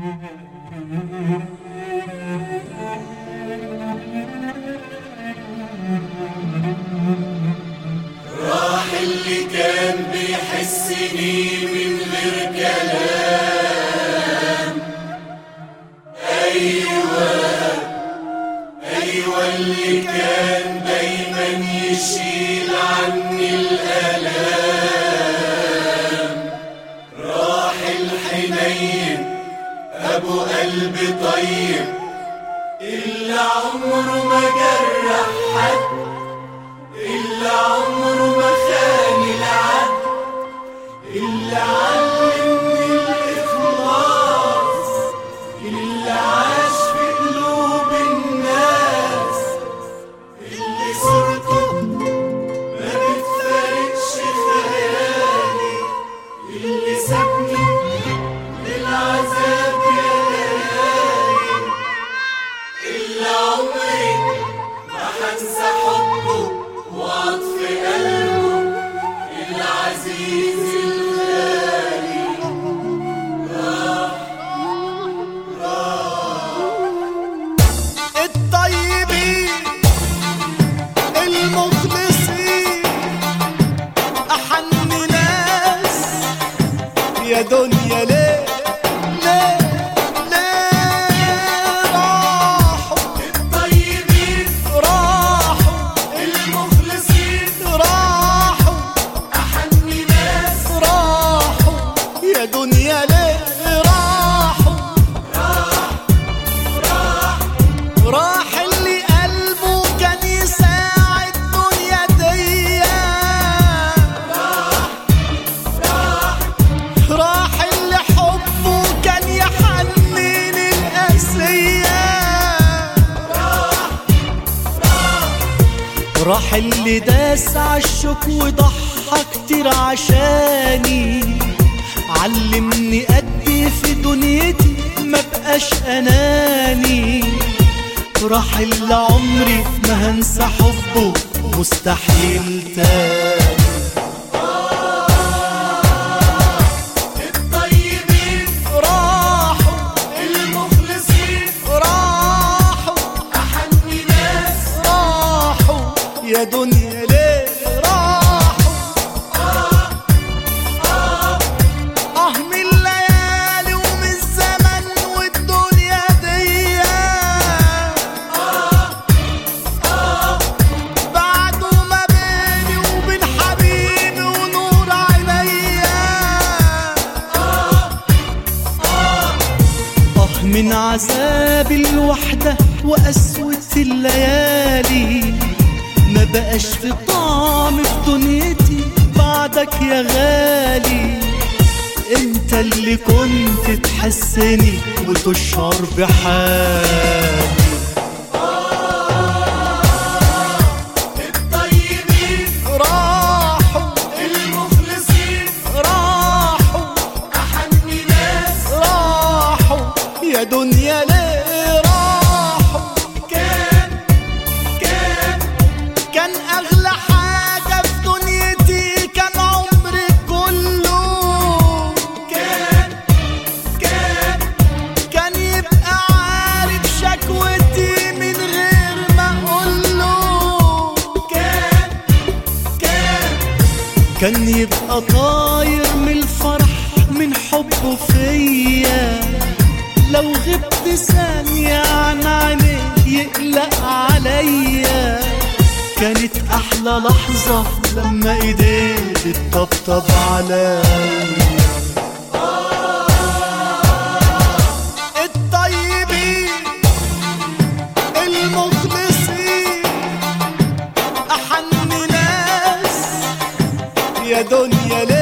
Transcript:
راح اللي كان بيحسني من غير كلام. أيوة اللي كان دايما يشيل عني الآلام. راح الحنين أبو قلب طيب اللي عمره ما جرح حد، اللي عمره ما خان العد، اللي علمني الإخلاص، اللي عاش في قلوب الناس، اللي صورته ما بتفارقش خيالي، اللي سابني للعذاب يا ليالي، اللي عمري ما هنسى حبه وعطف قلبه العزيز الغالي. الطيبين المخلصين أحن ناس يا دنيا. ليه راحوا الطيبين راحوا المخلصين راحوا أحن ناس راحوا يا دنيا. ليه راحوا راح اللي قلبه كان يساعد دنيا ديا. راح اللي حبه كان يحنن القاسية. راح اللي داس عالشوك وضحى كتير عشاني. علمني أدي في دنيتي ما بقاش أناني. راح اللي عمري ما هنسى حبه مستحيل تاني. الطيبين راحوا المخلصين راحوا أحن ناس راحوا يا دنيا. ليه راحوا من الليالي ومن الزمن والدنيا ديا. بعدوا ما بيني وبين حبيبي ونور عينيا. من عذاب الوحدة وقسوة الليالي. ما بقاش في طعم في دنيتي بعدك يا غالي. انت اللي كنت تحسني وتشعر بحالي. الطيبين راحوا المخلصين راحوا أحن ناس راحوا يا دنيا. ليه راحوا كان أغلى حاجة في دنيتي كان عمري كله. كان يبقى عارف شكوتي من غير ما أقوله. كان يبقى طاير من الفرح من حبه فيا. لو غبت ثانية عن عينيه يقلق عليا. كانت أحلى لحظة لما إيديه بتطبطب عليا. الطيبين المخلصين أحن ناس يا دنيا. ليه